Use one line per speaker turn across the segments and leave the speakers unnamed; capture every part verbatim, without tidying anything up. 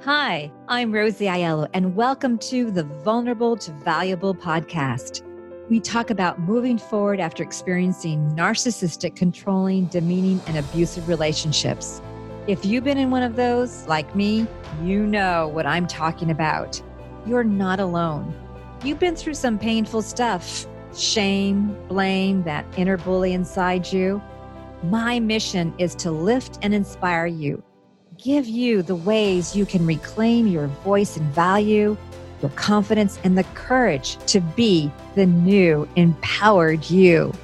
Hi, I'm Rosie Aiello, and welcome to the Vulnerable to Valuable podcast. We talk about moving forward after experiencing narcissistic, controlling, demeaning, and abusive relationships. If you've been in one of those, like me, you know what I'm talking about. You're not alone. You've been through some painful stuff, shame, blame, that inner bully inside you. My mission is to lift and inspire you. Give you the ways you can reclaim your voice and value, your confidence, and the courage to be the new, empowered you.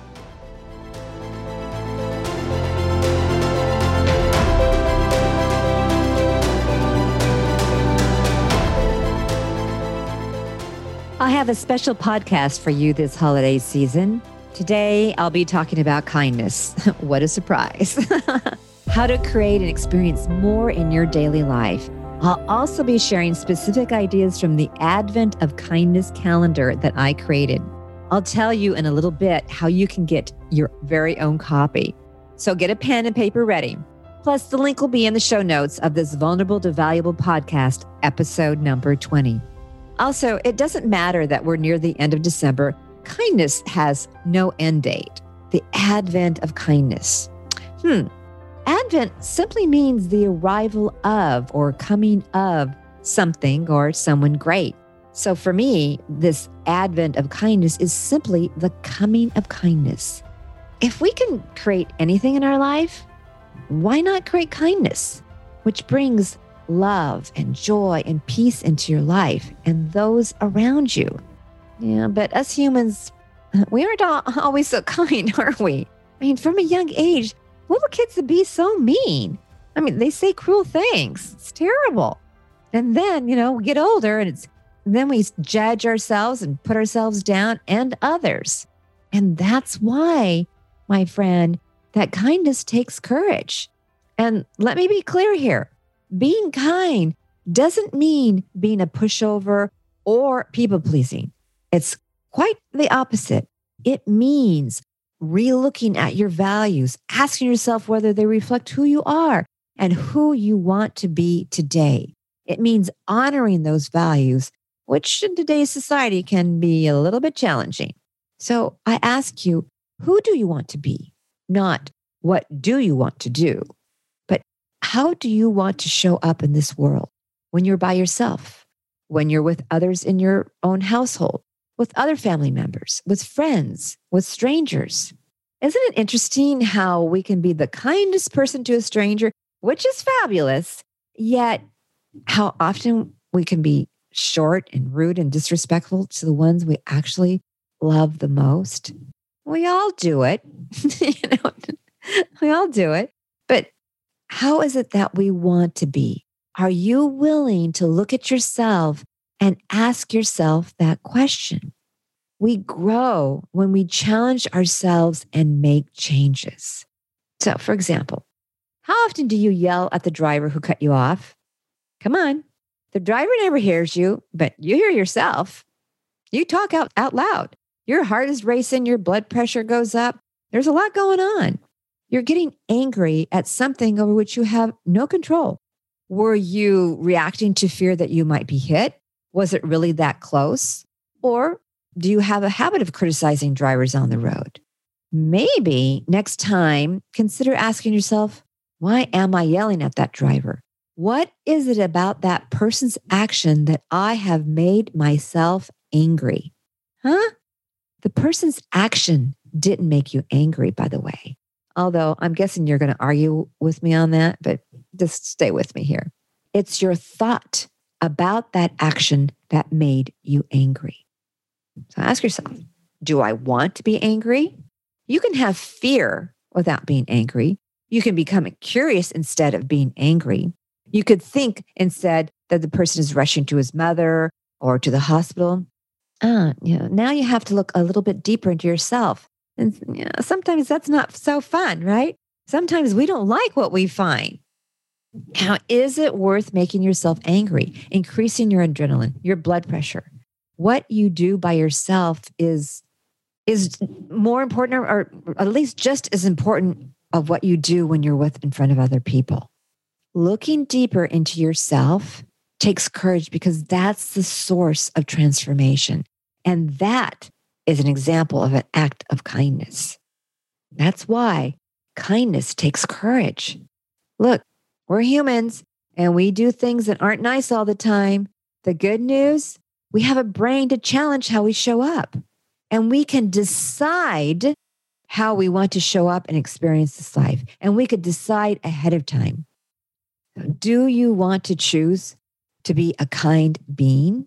I have a special podcast for you this holiday season. Today, I'll be talking about kindness. What a surprise. How to create and experience more in your daily life. I'll also be sharing specific ideas from the Advent of Kindness calendar that I created. I'll tell you in a little bit how you can get your very own copy. So get a pen and paper ready. Plus, the link will be in the show notes of this Vulnerable to Valuable podcast, episode number twenty. Also, it doesn't matter that we're near the end of December. Kindness has no end date. The Advent of Kindness. Hmm. Advent simply means the arrival of or coming of something or someone great. So for me, this Advent of kindness is simply the coming of kindness. If we can create anything in our life, why not create kindness, which brings love and joy and peace into your life and those around you? Yeah, but us humans, we aren't always so kind, are we? I mean, from a young age, little kids to be so mean. I mean, they say cruel things. It's terrible. And then, you know, we get older and it's and then we judge ourselves and put ourselves down and others. And that's why, my friend, that kindness takes courage. And let me be clear here. Being kind doesn't mean being a pushover or people-pleasing. It's quite the opposite. It means re-looking at your values, asking yourself whether they reflect who you are and who you want to be today. It means honoring those values, which in today's society can be a little bit challenging. So I ask you, who do you want to be? Not what do you want to do, but how do you want to show up in this world when you're by yourself, when you're with others in your own household, with other family members, with friends, with strangers. Isn't it interesting how we can be the kindest person to a stranger, which is fabulous, yet how often we can be short and rude and disrespectful to the ones we actually love the most? We all do it. you know, we all do it. But how is it that we want to be? Are you willing to look at yourself and ask yourself that question? We grow when we challenge ourselves and make changes. So, for example, how often do you yell at the driver who cut you off? Come on. The driver never hears you, but you hear yourself. You talk out, out loud. Your heart is racing. Your blood pressure goes up. There's a lot going on. You're getting angry at something over which you have no control. Were you reacting to fear that you might be hit? Was it really that close? Or do you have a habit of criticizing drivers on the road? Maybe next time, consider asking yourself, why am I yelling at that driver? What is it about that person's action that I have made myself angry? Huh? The person's action didn't make you angry, by the way. Although I'm guessing you're going to argue with me on that, but just stay with me here. It's your thought about that action that made you angry. So ask yourself, do I want to be angry? You can have fear without being angry. You can become curious instead of being angry. You could think instead that the person is rushing to his mother or to the hospital. Ah, you know, now you have to look a little bit deeper into yourself. And you know, sometimes that's not so fun, right? Sometimes we don't like what we find. Now, is it worth making yourself angry, increasing your adrenaline, your blood pressure? What you do by yourself is, is more important, or, or at least just as important of what you do when you're with in front of other people. Looking deeper into yourself takes courage because that's the source of transformation. And that is an example of an act of kindness. That's why kindness takes courage. Look, we're humans and we do things that aren't nice all the time. The good news, we have a brain to challenge how we show up. And we can decide how we want to show up and experience this life. And we could decide ahead of time. Do you want to choose to be a kind being?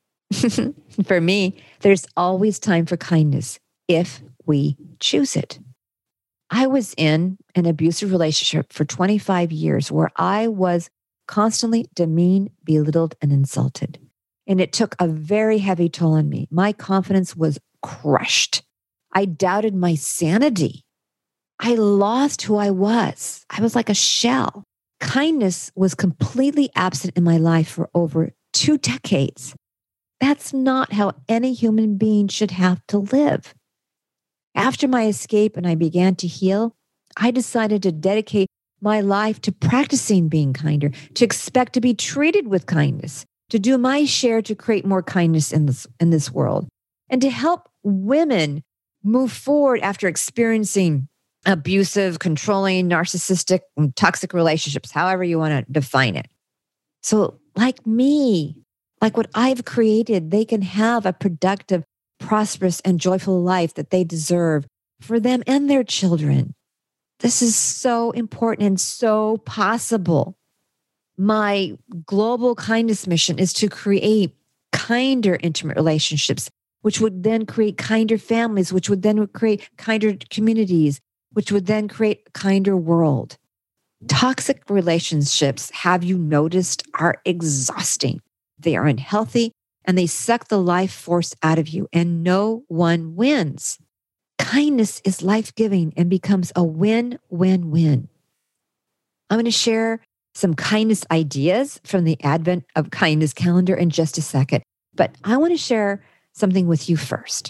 For me, there's always time for kindness if we choose it. I was in an abusive relationship for twenty-five years where I was constantly demeaned, belittled, and insulted. And it took a very heavy toll on me. My confidence was crushed. I doubted my sanity. I lost who I was. I was like a shell. Kindness was completely absent in my life for over two decades. That's not how any human being should have to live. After my escape and I began to heal, I decided to dedicate my life to practicing being kinder, to expect to be treated with kindness, to do my share to create more kindness in this, in this world, and to help women move forward after experiencing abusive, controlling, narcissistic, and toxic relationships, however you want to define it. So like me, like what I've created, they can have a productive, prosperous, and joyful life that they deserve for them and their children. This is so important and so possible. My global kindness mission is to create kinder, intimate relationships, which would then create kinder families, which would then create kinder communities, which would then create a kinder world. Toxic relationships, have you noticed, are exhausting. They are unhealthy and they suck the life force out of you, and no one wins. Kindness is life-giving and becomes a win-win-win. I'm going to share some kindness ideas from the Advent of Kindness calendar in just a second, but I want to share something with you first.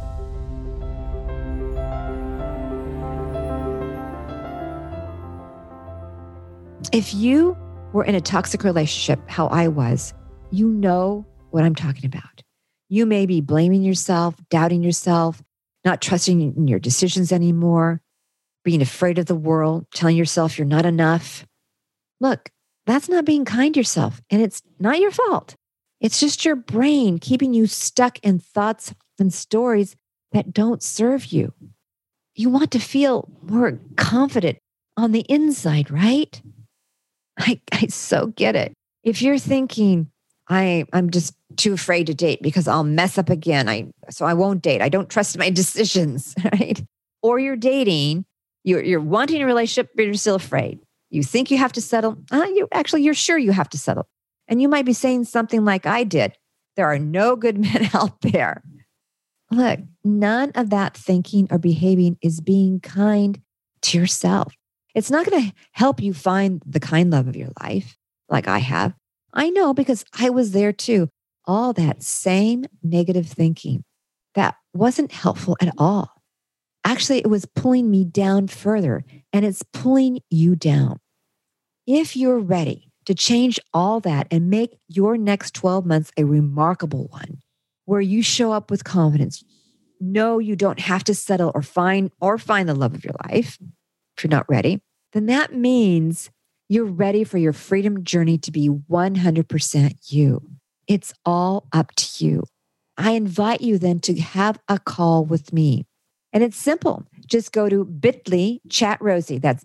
If you were in a toxic relationship, how I was, you know what I'm talking about. You may be blaming yourself, doubting yourself, not trusting in your decisions anymore, being afraid of the world, telling yourself you're not enough. Look, that's not being kind to yourself, and it's not your fault. It's just your brain keeping you stuck in thoughts and stories that don't serve you. You want to feel more confident on the inside, right? I, I so get it. If you're thinking, I, I'm just too afraid to date because I'll mess up again, I so I won't date. I don't trust my decisions, right? Or you're dating, you're, you're wanting a relationship, but you're still afraid. You think you have to settle. Uh, you actually, you're sure you have to settle. And you might be saying something like I did. There are no good men out there. Look, none of that thinking or behaving is being kind to yourself. It's not going to help you find the kind love of your life like I have. I know because I was there too. All that same negative thinking that wasn't helpful at all. Actually, it was pulling me down further, and it's pulling you down. If you're ready to change all that and make your next twelve months a remarkable one, where you show up with confidence, know you don't have to settle or find or find the love of your life if you're not ready, then that means you're ready for your freedom journey to be one hundred percent you. It's all up to you. I invite you then to have a call with me. And it's simple. Just go to bit.ly, chat Rosie. That's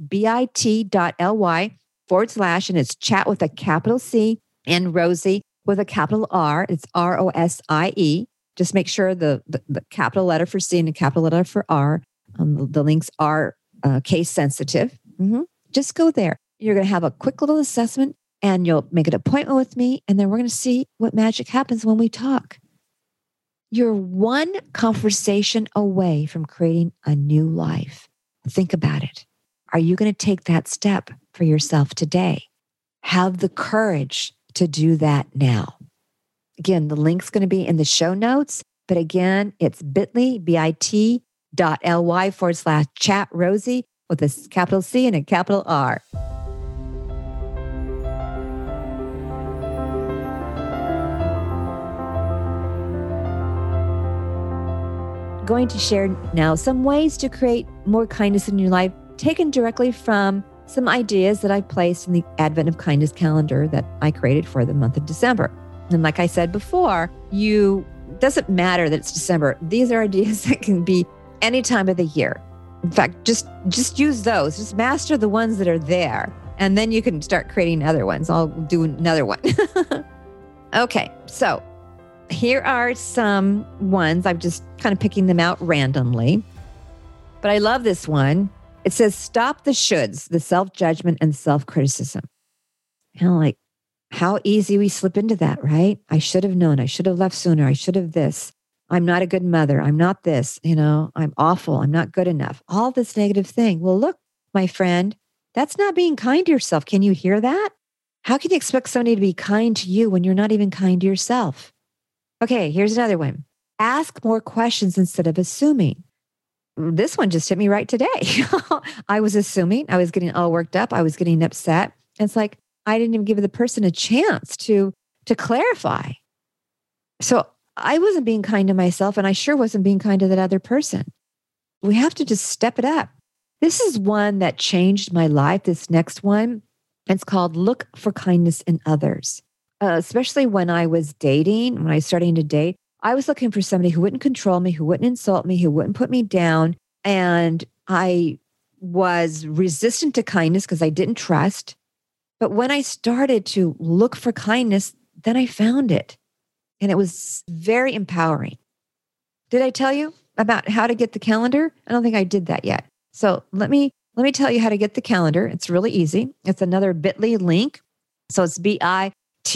bit.ly forward slash, and it's chat with a capital C and Rosie with a capital R. It's R O S I E. Just make sure the, the, the capital letter for C and the capital letter for R. Um, the, the links are uh, case sensitive. Mm-hmm. Just go there. You're going to have a quick little assessment and you'll make an appointment with me. And then we're going to see what magic happens when we talk. You're one conversation away from creating a new life. Think about it. Are you going to take that step for yourself today? Have the courage to do that now. Again, the link's going to be in the show notes. But again, it's bit.ly, bit.ly forward slash chat Rosie with a capital C and a capital R. going to share now some ways to create more kindness in your life, taken directly from some ideas that I placed in the Advent of Kindness calendar that I created for the month of December. And like I said before, you doesn't matter that it's December. These are ideas that can be any time of the year. In fact, just just use those. Just master the ones that are there, and then you can start creating other ones. I'll do another one. Okay, so here are some ones. I'm just kind of picking them out randomly. But I love this one. It says, stop the shoulds, the self-judgment and self-criticism. You know, like how easy we slip into that, right? I should have known. I should have left sooner. I should have this. I'm not a good mother. I'm not this. You know, I'm awful. I'm not good enough. All this negative thing. Well, look, my friend, that's not being kind to yourself. Can you hear that? How can you expect somebody to be kind to you when you're not even kind to yourself? Okay, here's another one. Ask more questions instead of assuming. This one just hit me right today. I was assuming, I was getting all worked up. I was getting upset. It's like, I didn't even give the person a chance to, to clarify. So I wasn't being kind to myself, and I sure wasn't being kind to that other person. We have to just step it up. This is one that changed my life, this next one. It's called Look for Kindness in Others. Uh, especially when I was dating, when I was starting to date, I was looking for somebody who wouldn't control me, who wouldn't insult me, who wouldn't put me down. And I was resistant to kindness because I didn't trust. But when I started to look for kindness, then I found it. And it was very empowering. Did I tell you about how to get the calendar? I don't think I did that yet. So let me let me tell you how to get the calendar. It's really easy. It's another bit dot l y link. So it's bit.ly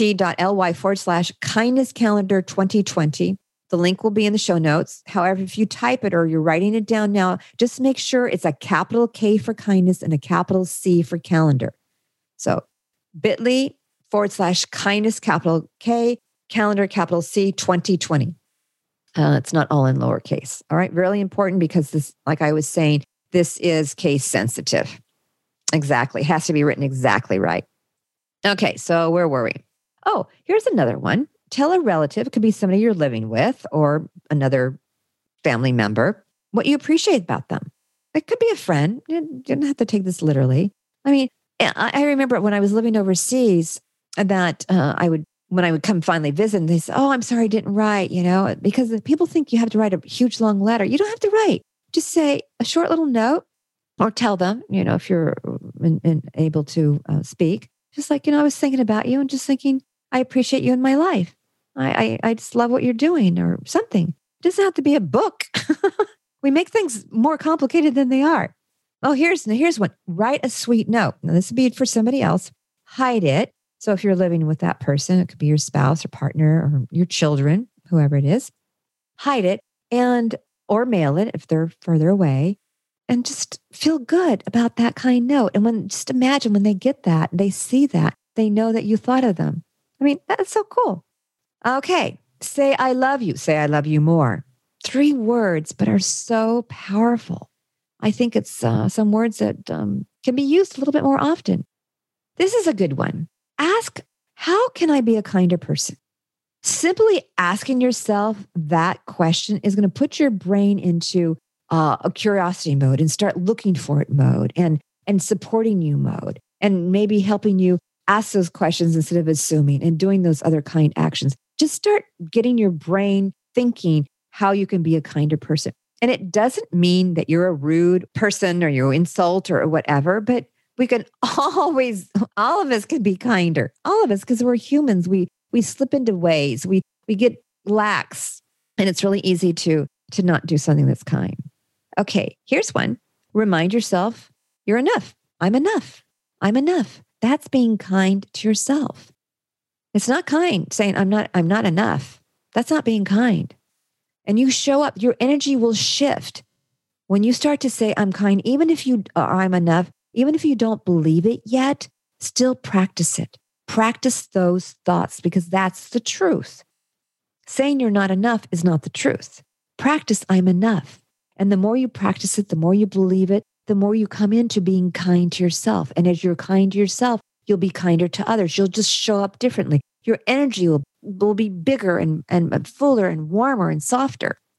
forward slash kindness calendar twenty twenty. The link will be in the show notes. However, if you type it or you're writing it down now, just make sure it's a capital K for kindness and a capital C for calendar. So bit.ly forward slash kindness capital K, calendar capital C twenty twenty. Uh, it's not all in lowercase. All right. Really important because this, like I was saying, this is case sensitive. Exactly. It has to be written exactly right. Okay. So where were we? Oh, here's another one. Tell a relative, it could be somebody you're living with or another family member, what you appreciate about them. It could be a friend. You don't have to take this literally. I mean, I remember when I was living overseas that uh, I would, when I would come finally visit, and they say, oh, I'm sorry I didn't write, you know, because people think you have to write a huge, long letter. You don't have to write. Just say a short little note or tell them, you know, if you're in, in able to uh, speak, just like, you know, I was thinking about you and just thinking, I appreciate you in my life. I, I, I just love what you're doing or something. It doesn't have to be a book. We make things more complicated than they are. Oh, here's, here's one. Write a sweet note. Now, this would be for somebody else. Hide it. So if you're living with that person, it could be your spouse or partner or your children, whoever it is. Hide it and or mail it if they're further away. And just feel good about that kind note. And when just imagine when they get that, they see that, they know that you thought of them. I mean, that's so cool. Okay. Say, I love you. Say, I love you more. Three words, but are so powerful. I think it's uh, some words that um, can be used a little bit more often. This is a good one. Ask, how can I be a kinder person? Simply asking yourself that question is going to put your brain into uh, a curiosity mode and start looking for it mode and, and supporting you mode and maybe helping you ask those questions instead of assuming and doing those other kind actions. Just start getting your brain thinking how you can be a kinder person. And it doesn't mean that you're a rude person or you insult or whatever, but we can always, all of us can be kinder. All of us, because we're humans. We we slip into ways. We we get lax. And it's really easy to, to not do something that's kind. Okay, here's one. Remind yourself, you're enough. I'm enough. I'm enough. That's being kind to yourself. It's not kind saying I'm not, I'm not enough. That's not being kind. And you show up, your energy will shift. When you start to say, I'm kind, even if you are, I'm enough, even if you don't believe it yet, still practice it. Practice those thoughts because that's the truth. Saying you're not enough is not the truth. Practice, I'm enough. And the more you practice it, the more you believe it, the more you come into being kind to yourself. And as you're kind to yourself, you'll be kinder to others. You'll just show up differently. Your energy will, will be bigger and, and fuller and warmer and softer.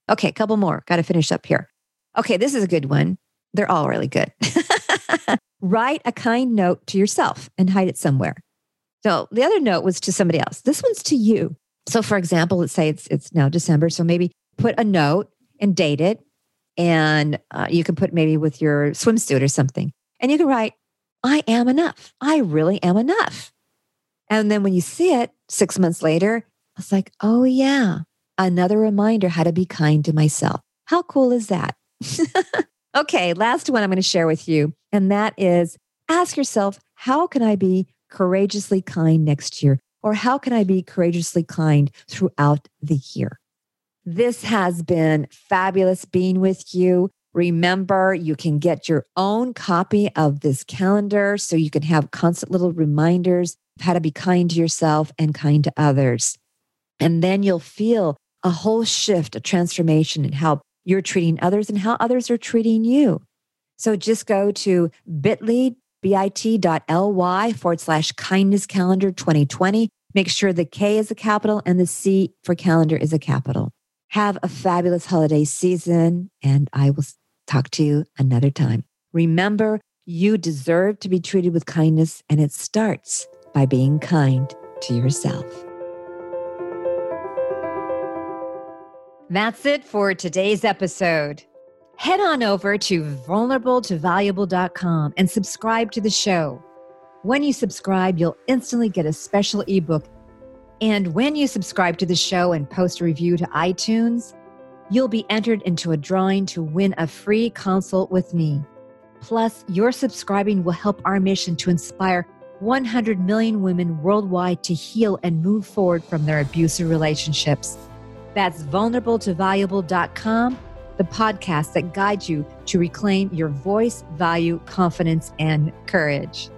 Okay, a couple more. Got to finish up here. Okay, this is a good one. They're all really good. Write a kind note to yourself and hide it somewhere. So the other note was to somebody else. This one's to you. So for example, let's say it's it's now December. So maybe put a note and date it. And uh, you can put maybe with your swimsuit or something. And you can write, I am enough. I really am enough. And then when you see it six months later, it's like, oh yeah, another reminder how to be kind to myself. How cool is that? Okay, last one I'm going to share with you. And that is ask yourself, how can I be courageously kind next year? Or how can I be courageously kind throughout the year? This has been fabulous being with you. Remember, you can get your own copy of this calendar so you can have constant little reminders of how to be kind to yourself and kind to others. And then you'll feel a whole shift, a transformation in how you're treating others and how others are treating you. So just go to bit.ly, bit.ly forward slash kindness calendar twenty twenty. Make sure the K is a capital and the C for calendar is a capital. Have a fabulous holiday season, and I will talk to you another time. Remember, you deserve to be treated with kindness, and it starts by being kind to yourself. That's it for today's episode. Head on over to vulnerable to valuable dot com and subscribe to the show. When you subscribe, you'll instantly get a special ebook. And when you subscribe to the show and post a review to iTunes, you'll be entered into a drawing to win a free consult with me. Plus, your subscribing will help our mission to inspire one hundred million women worldwide to heal and move forward from their abusive relationships. That's vulnerable to valuable dot com, the podcast that guides you to reclaim your voice, value, confidence, and courage.